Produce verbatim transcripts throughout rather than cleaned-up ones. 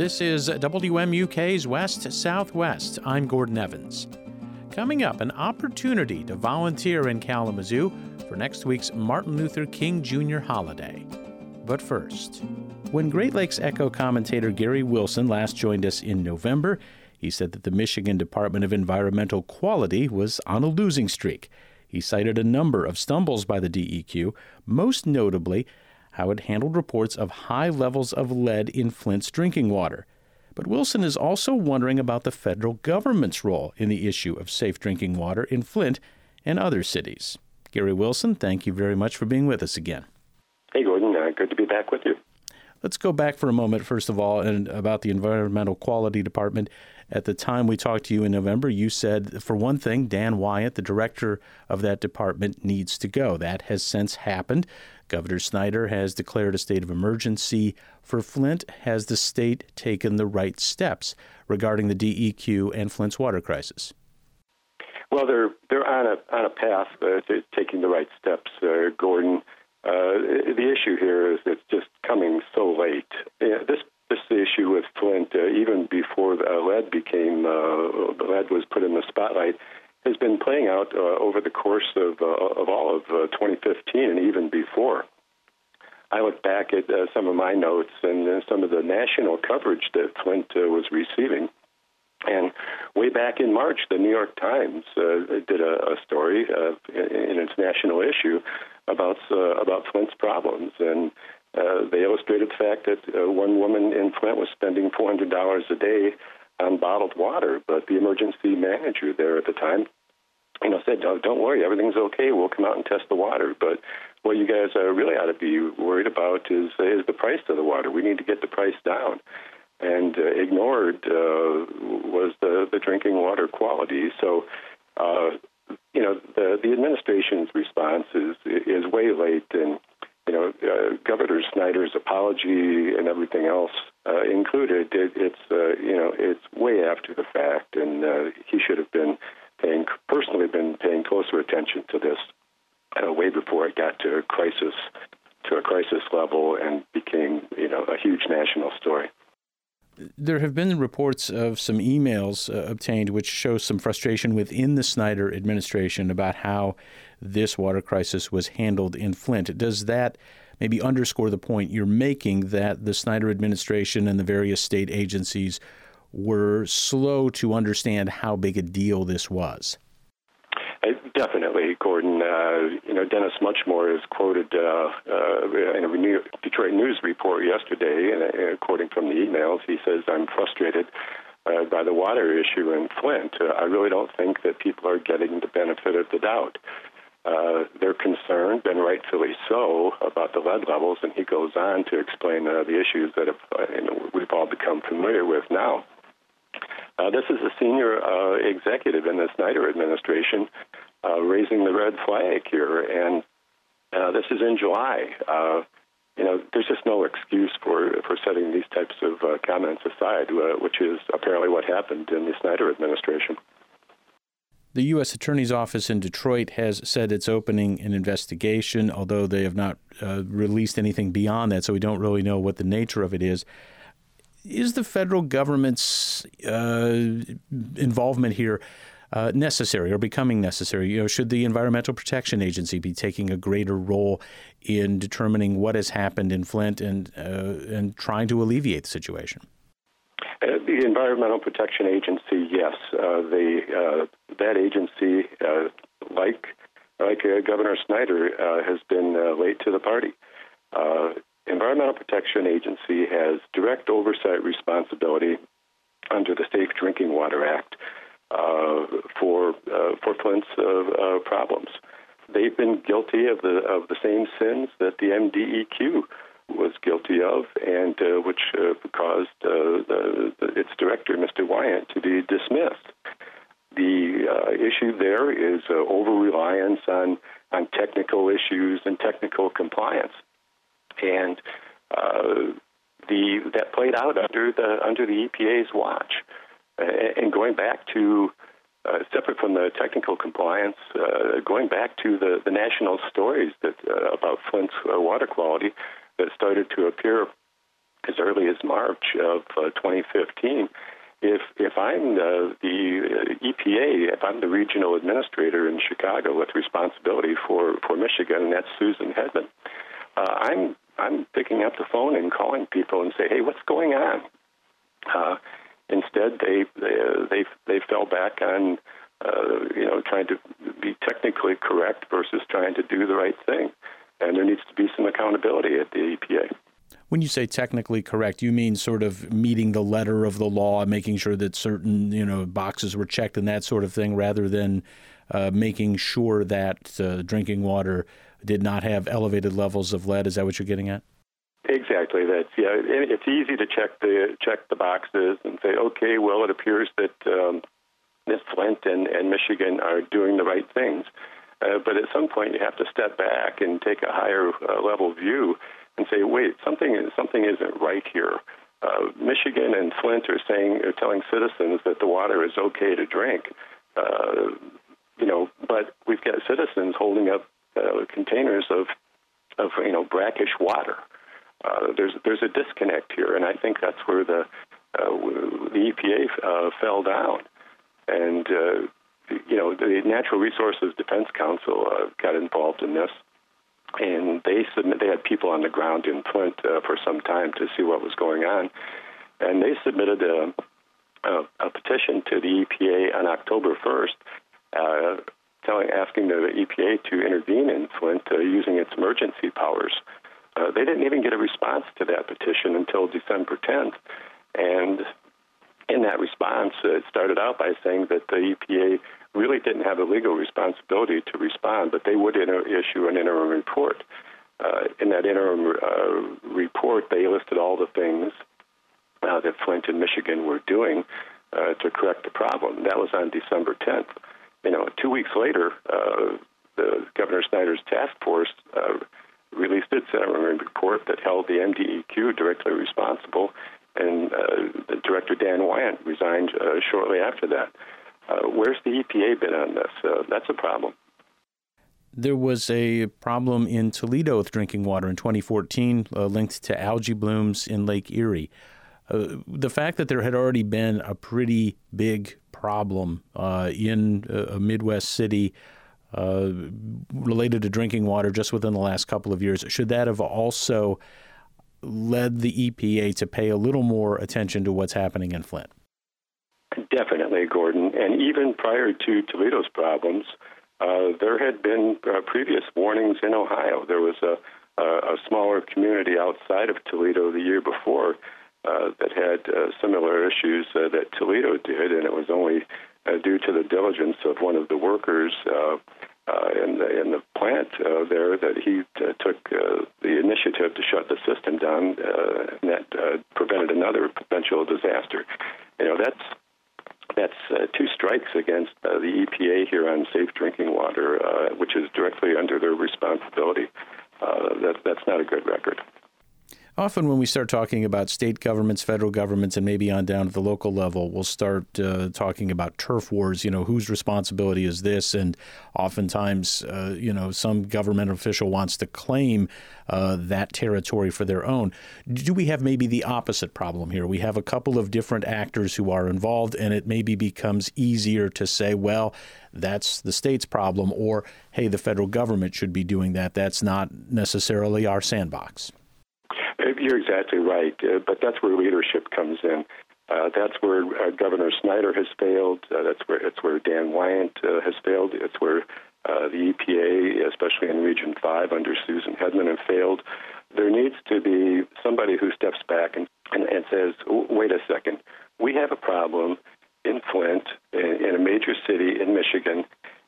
This is W M U K's West Southwest. I'm Gordon Evans. Coming up, an opportunity to volunteer in Kalamazoo for next week's Martin Luther King Junior holiday. But first, when Great Lakes Echo commentator Gary Wilson last joined us in November, he said that the Michigan Department of Environmental Quality was on a losing streak. He cited a number of stumbles by the D E Q, most notably how it handled reports of high levels of lead in Flint's drinking water. But Wilson is also wondering about the federal government's role in the issue of safe drinking water in Flint and other cities. Gary Wilson, thank you very much for being with us again. Hey, Gordon. Uh, good to be back with you. Let's go back for a moment, first of all, and about the Environmental Quality Department. At the time we talked to you in November, you said, for one thing, Dan Wyatt, the director of that department, needs to go. That has since happened. Governor Snyder has declared a state of emergency for Flint. Has the state taken the right steps regarding the D E Q and Flint's water crisis? Well, they're they're on a on a path uh, to taking the right steps, uh, Gordon. Uh, the issue here is it's just coming so late. Uh, this this issue with Flint, uh, even before the lead became uh, the lead was put in the spotlight, has been playing out uh, over the course of uh, of all of uh, twenty fifteen and even before. I look back at uh, some of my notes and uh, some of the national coverage that Flint uh, was receiving. And way back in March, the New York Times uh, did a, a story uh, in, in its national issue about uh, about Flint's problems, and uh, they illustrated the fact that uh, one woman in Flint was spending four hundred dollars a day on bottled water, but the emergency manager there at the time, you know, said, "Don't, don't worry, everything's okay. We'll come out and test the water." But what you guys uh, really ought to be worried about is uh, is the price of the water. We need to get the price down. And uh, ignored uh, was the, the drinking water quality. So, uh, you know, the, the administration's response is is way late, and you know, uh, Governor Snyder's apology and everything else uh, included. It, it's uh, you know, it's way after the fact, and uh, he should have been paying personally been paying closer attention to this uh, way before it got to a crisis to a crisis level and became, you know, a huge national story. There have been reports of some emails uh, obtained which show some frustration within the Snyder administration about how this water crisis was handled in Flint. Does that maybe underscore the point you're making that the Snyder administration and the various state agencies were slow to understand how big a deal this was? Uh, definitely, Gordon. Uh, you know, Dennis Muchmore is quoted uh, uh, in a New Detroit News report yesterday, and uh, quoting from the emails, he says, "I'm frustrated uh, by the water issue in Flint. Uh, I really don't think that people are getting the benefit of the doubt. Uh, they're concerned, and rightfully so, about the lead levels," and he goes on to explain uh, the issues that have, uh, you know, we've all become familiar with now. Uh, this is a senior uh, executive in the Snyder administration uh, raising the red flag here, and uh, this is in July. Uh, you know, there's just no excuse for, for setting these types of uh, comments aside, uh, which is apparently what happened in the Snyder administration. The U S Attorney's Office in Detroit has said it's opening an investigation, although they have not uh, released anything beyond that, so we don't really know what the nature of it is. Is the federal government's uh, involvement here uh, necessary or becoming necessary? You know, should the Environmental Protection Agency be taking a greater role in determining what has happened in Flint and uh, and trying to alleviate the situation? Uh, the Environmental Protection Agency, yes. Uh, the uh, that agency, uh, like like uh, Governor Snyder, uh, has been uh, late to the party. Uh, Environmental Protection Agency has direct oversight responsibility under the Safe Drinking Water Act uh, for uh, for Flint's uh, uh, problems. They've been guilty of the of the same sins that the M D E Q was guilty of, and uh, which uh, caused uh, the, the, its director, Mister Wyatt, to be dismissed. The uh, issue there is uh, over-reliance on, on technical issues and technical compliance. And uh, the that played out under the under the E P A's watch, uh, and going back to uh, separate from the technical compliance, uh, going back to the, the national stories that uh, about Flint's uh, water quality that started to appear as early as March of uh, twenty fifteen. If if I'm uh, the uh, E P A, if I'm the regional administrator in Chicago with responsibility for, for Michigan, and that's Susan Hedman, uh, I'm I'm picking up the phone and calling people and say, hey, what's going on? Uh, instead, they they they, they fell back on uh, you know trying to be technically correct versus trying to do the right thing, and there needs to be some accountability at the E P A. When you say technically correct, you mean sort of meeting the letter of the law, making sure that certain, you know, boxes were checked and that sort of thing, rather than uh, making sure that uh, drinking water did not have elevated levels of lead. Is that what you're getting at? Exactly. That's yeah. It's easy to check the check the boxes and say, okay, well, it appears that um, Miss Flint and, and Michigan are doing the right things, uh, but at some point you have to step back and take a higher uh, level view and say, wait, something something isn't right here. Uh, Michigan and Flint are saying, are telling citizens that the water is okay to drink, uh, you know, but we've got citizens holding up uh, containers of, of you know, brackish water. Uh, there's there's a disconnect here, and I think that's where the uh, the E P A uh, fell down, and uh, you know, the Natural Resources Defense Council uh, got involved in this. And they submit. They had people on the ground in Flint uh, for some time to see what was going on, and they submitted a, a, a petition to the E P A on October first, uh, telling, asking the E P A to intervene in Flint uh, using its emergency powers. Uh, they didn't even get a response to that petition until December tenth, and in that response, uh, it started out by saying that the E P A really didn't have a legal responsibility to respond, but they would inter- issue an interim report. Uh, in that interim uh, report, they listed all the things uh, that Flint and Michigan were doing uh, to correct the problem. That was on December tenth. You know, two weeks later, uh, the Governor Snyder's task force uh, released its interim report that held the M D E Q directly responsible, and uh, the Director Dan Wyant resigned uh, shortly after that. Uh, where's the E P A been on this? Uh, that's a problem. There was a problem in Toledo with drinking water in twenty fourteen uh, linked to algae blooms in Lake Erie. Uh, the fact that there had already been a pretty big problem uh, in a Midwest city uh, related to drinking water just within the last couple of years, should that have also led the E P A to pay a little more attention to what's happening in Flint? Definitely, Gordon. And even prior to Toledo's problems, uh, there had been uh, previous warnings in Ohio. There was a, a, a smaller community outside of Toledo the year before uh, that had uh, similar issues uh, that Toledo did, and it was only uh, due to the diligence of one of the workers uh, uh, in, the, in the plant uh, there that he uh, took uh, the initiative to shut the system down, uh, and that uh, prevented another potential disaster. You know, that's That's uh, two strikes against uh, the E P A here on safe drinking water, uh, which is directly under their responsibility. Uh, that, that's not a good record. Often when we start talking about state governments, federal governments, and maybe on down to the local level, we'll start uh, talking about turf wars. You know, whose responsibility is this? And oftentimes, uh, you know, some government official wants to claim uh, that territory for their own. Do we have maybe the opposite problem here? We have a couple of different actors who are involved, and it maybe becomes easier to say, well, that's the state's problem, or, hey, the federal government should be doing that. That's not necessarily our sandbox. You're exactly right, uh, but that's where leadership comes in. Uh, that's where uh, Governor Snyder has failed. Uh, that's where it's where Dan Wyant uh, has failed. It's where uh, the E P A, especially in Region five under Susan Hedman, have failed. There needs to be somebody who steps back and, and, and says, wait a second, we have a problem in Flint, in, in a major city in Michigan,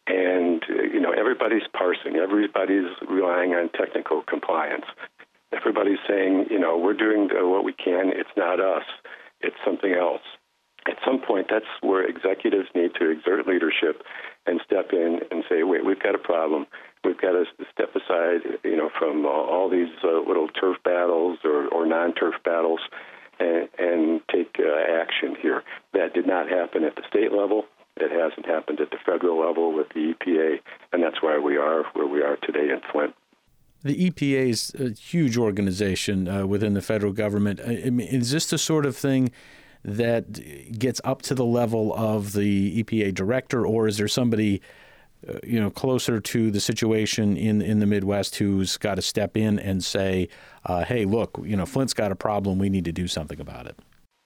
and uh, you know everybody's parsing, everybody's relying on technical compliance. Everybody's saying, you know, we're doing what we can. It's not us. It's something else. At some point, that's where executives need to exert leadership and step in and say, wait, we've got a problem. We've got to step aside, you know, from uh, all these uh, little turf battles or, or non-turf battles and, and take uh, action here. That did not happen at the state level. It hasn't happened at the federal level with the E P A, and that's why we are where we are today in Flint. The E P A is a huge organization uh, within the federal government. I mean, is this the sort of thing that gets up to the level of the E P A director, or is there somebody, uh, you know, closer to the situation in in the Midwest who's got to step in and say, uh, "Hey, look, you know, Flint's got a problem. We need to do something about it"?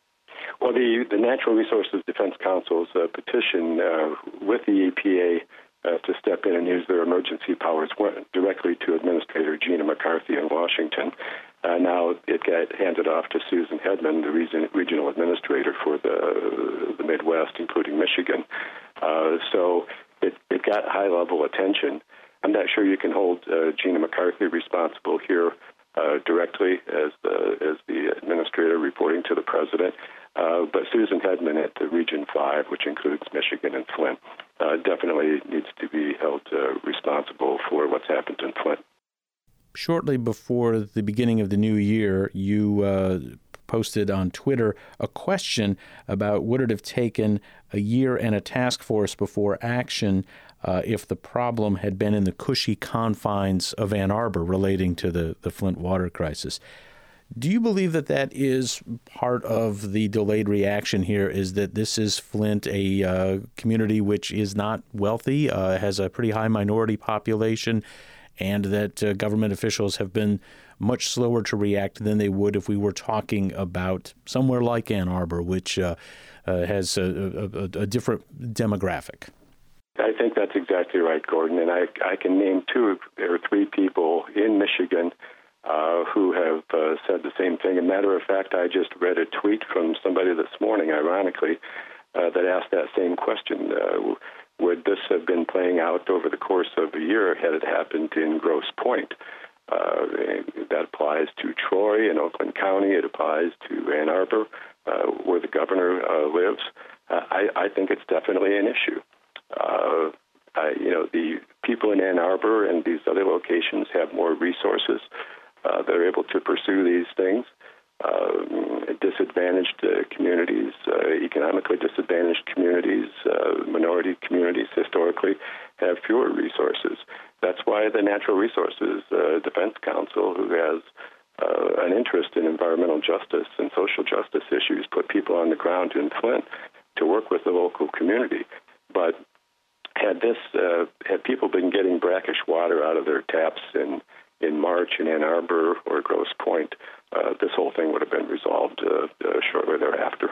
Well, the the Natural Resources Defense Council's uh, petition uh, with the E P A Uh, to step in and use their emergency powers went directly to Administrator Gina McCarthy in Washington. Uh, now it got handed off to Susan Hedman, the region, regional administrator for the the Midwest, including Michigan. Uh, so it, it got high-level attention. I'm not sure you can hold uh, Gina McCarthy responsible here uh, directly as the, as the administrator reporting to the president. Uh, but Susan Hedman at the Region five, which includes Michigan and Flint, uh, definitely needs to be held uh, responsible for what's happened in Flint. Shortly before the beginning of the new year, you uh, posted on Twitter a question about would it have taken a year and a task force before action uh, if the problem had been in the cushy confines of Ann Arbor relating to the, the Flint water crisis. Do you believe that that is part of the delayed reaction here, is that this is Flint, a uh, community which is not wealthy, uh, has a pretty high minority population, and that uh, government officials have been much slower to react than they would if we were talking about somewhere like Ann Arbor, which uh, uh, has a, a, a different demographic? I think that's exactly right, Gordon. And I, I can name two or three people in Michigan Uh, who have uh, said the same thing. As a matter of fact, I just read a tweet from somebody this morning, ironically, uh, that asked that same question. Uh, would this have been playing out over the course of a year had it happened in Grosse Pointe? Uh, that applies to Troy and Oakland County. It applies to Ann Arbor, uh, where the governor uh, lives. Uh, I, I think it's definitely an issue. Uh, I, you know, the people in Ann Arbor and these other locations have more resources. Uh, they're able to pursue these things. Uh, disadvantaged uh, communities, uh, economically disadvantaged communities, uh, minority communities historically have fewer resources. That's why the Natural Resources uh, Defense Council, who has uh, an interest in environmental justice and social justice issues, put people on the ground in Flint to work with the local community. But had this, uh, had people been getting brackish water out of their taps in in March in Ann Arbor or Grosse Pointe, uh, this whole thing would have been resolved uh, uh, shortly thereafter.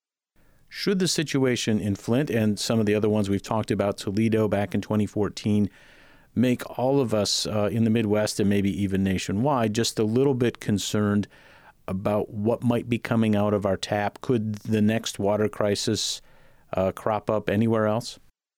Should the situation in Flint and some of the other ones we've talked about, Toledo back in twenty fourteen, make all of us uh, in the Midwest and maybe even nationwide just a little bit concerned about what might be coming out of our tap? Could the next water crisis uh, crop up anywhere else?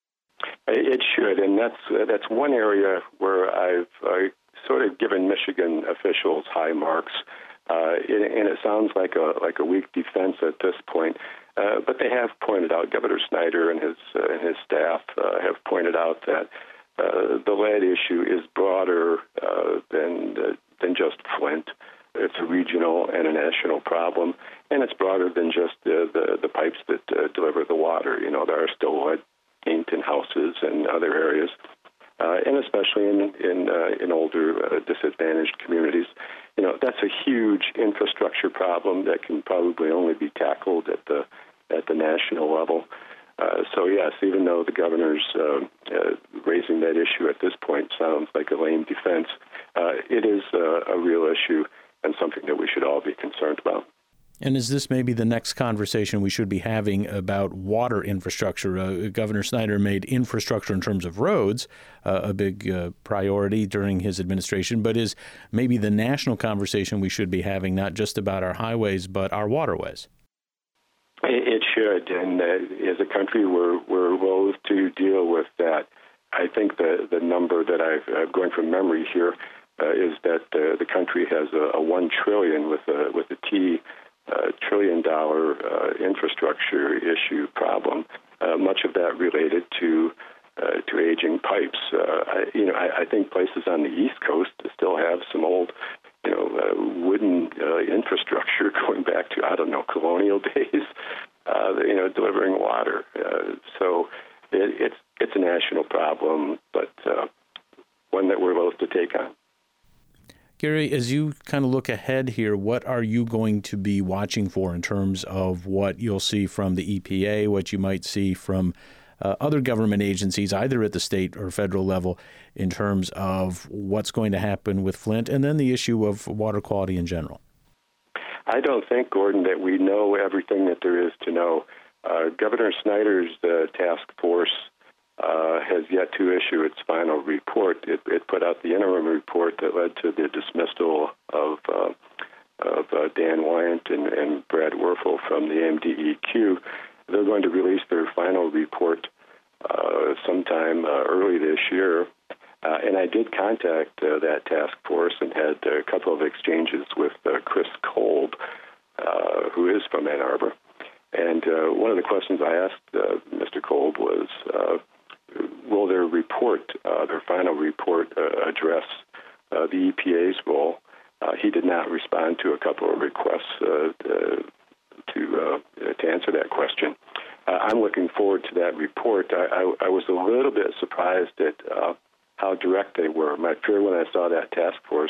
It should, and that's uh, that's one area where I've uh, sort of given Michigan officials high marks, uh, and, and it sounds like a like a weak defense at this point. Uh, but they have pointed out, Governor Snyder and his uh, and his staff uh, have pointed out that uh, the lead issue is broader uh, than uh, than just Flint. It's a regional and a national problem, and it's broader than just uh, the the pipes that uh, deliver the water. You know, there are still lead paint in houses and other areas. Uh, and especially in in, uh, in older uh, disadvantaged communities, you know, that's a huge infrastructure problem that can probably only be tackled at the at the national level. Uh, so yes, even though the governor's uh, uh, raising that issue at this point sounds like a lame defense, uh, it is uh, a real issue and something that we should all be concerned about. And is this maybe the next conversation we should be having about water infrastructure? Uh, Governor Snyder made infrastructure in terms of roads uh, a big uh, priority during his administration, but is maybe the national conversation we should be having not just about our highways, but our waterways? It should, and uh, as a country, we're, we're loath to deal with that. I think the, the number that I've, I'm going from memory here uh, is that uh, the country has a, a one trillion with a, with a T Uh, trillion dollar uh, infrastructure issue problem, uh, much of that related to uh, to aging pipes. Uh, I, you know, I, I think places on the East Coast still have some old, you know, uh, wooden uh, infrastructure going back to, I don't know, colonial days, uh, you know, delivering water. Uh, so it, it's it's a national problem, but uh, one that we're loath to take on. Gary, as you kind of look ahead here, what are you going to be watching for in terms of what you'll see from the E P A, what you might see from uh, other government agencies, either at the state or federal level, in terms of what's going to happen with Flint, and then the issue of water quality in general? I don't think, Gordon, that we know everything that there is to know. Uh, Governor Snyder's uh, task force uh, has yet to issue its final report. It, it put out the interim report that led to the dismissal of uh, of uh, Dan Wyant and, and Brad Werfel from the M D E Q. They're going to release their final report uh, sometime uh, early this year. Uh, and I did contact uh, that task force and had a couple of exchanges with uh, Chris Kolb, uh, who is from Ann Arbor. And uh, one of the questions I asked uh, Mister Kolb was, uh, will their report, uh, their final report, uh, address uh, the E P A's role? Uh, he did not respond to a couple of requests uh, to to, uh, to answer that question. Uh, I'm looking forward to that report. I, I, I was a little bit surprised at uh, how direct they were. My fear when I saw that task force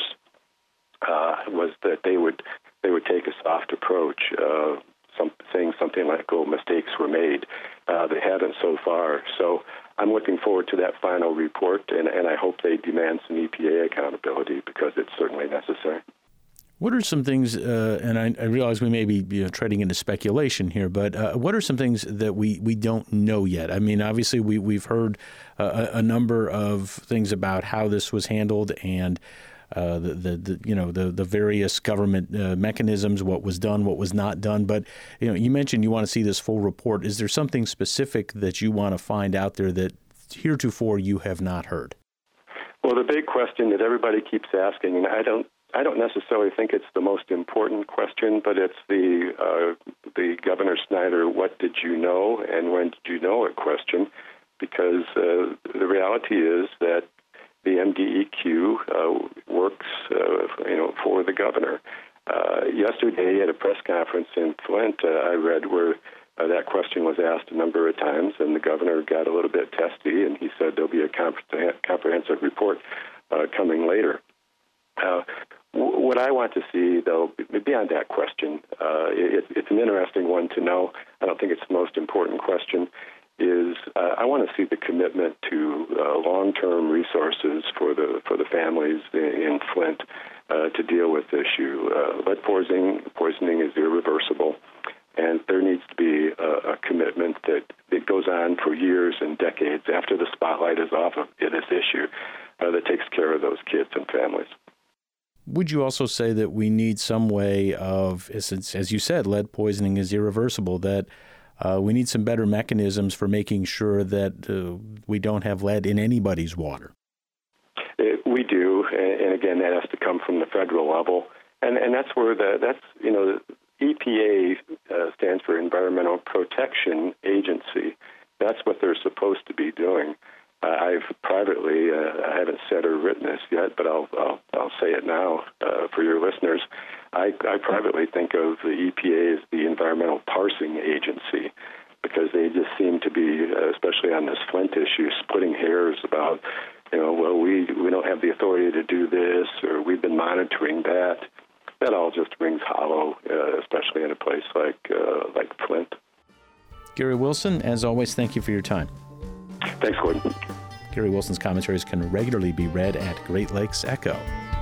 uh, was that they would they would take a soft approach, uh, some, saying something like, "Oh, mistakes were made." Uh, they haven't so far. So I'm looking forward to that final report, and, and I hope they demand some E P A accountability because it's certainly necessary. What are some things, uh, and I, I realize we may be you know, treading into speculation here, but uh, what are some things that we, we don't know yet? I mean, obviously we, we've heard uh, a, a number of things about how this was handled and uh, the, the, the you know the, the various government uh, mechanisms, what was done, what was not done. But you know, you mentioned you want to see this full report. Is there something specific that you want to find out there that heretofore you have not heard? Well, the big question that everybody keeps asking, and I don't I don't necessarily think it's the most important question, but it's the uh, the Governor Snyder, what did you know and when did you know it question, because uh, the reality is that the M D E Q uh, works uh, you know, for the governor. Uh, yesterday at a press conference in Flint, uh, I read where uh, that question was asked a number of times, and the governor got a little bit testy, and he said there'll be a compre- comprehensive report uh, coming later. Uh, What I want to see, though, beyond that question, uh, it, it's an interesting one to know. I don't think it's the most important question, is uh, I want to see the commitment to uh, long-term resources for the for the families in Flint uh, to deal with the issue. Uh, lead poisoning, poisoning is irreversible, and there needs to be a, a commitment that it goes on for years and decades after the spotlight is off of this issue uh, that takes care of those kids and families. Would you also say that we need some way of, as, as you said, lead poisoning is irreversible, that uh, we need some better mechanisms for making sure that uh, we don't have lead in anybody's water? It, we do, and, and again, that has to come from the federal level, and and that's where the that's you know the E P A uh, stands for Environmental Protection Agency. That's what they're supposed to be doing. Uh, I've privately, uh, I haven't said or written this yet, but I'll I'll, I'll say it now uh, for your listeners. I, I privately think of the E P A as the Environmental Parsing Agency because they just seem to be, uh, especially on this Flint issue, splitting hairs about, you know, well, we, we don't have the authority to do this or we've been monitoring that. That all just rings hollow, uh, especially in a place like uh, like Flint. Gary Wilson, as always, thank you for your time. Thanks, Gordon. Gary Wilson's commentaries can regularly be read at Great Lakes Echo.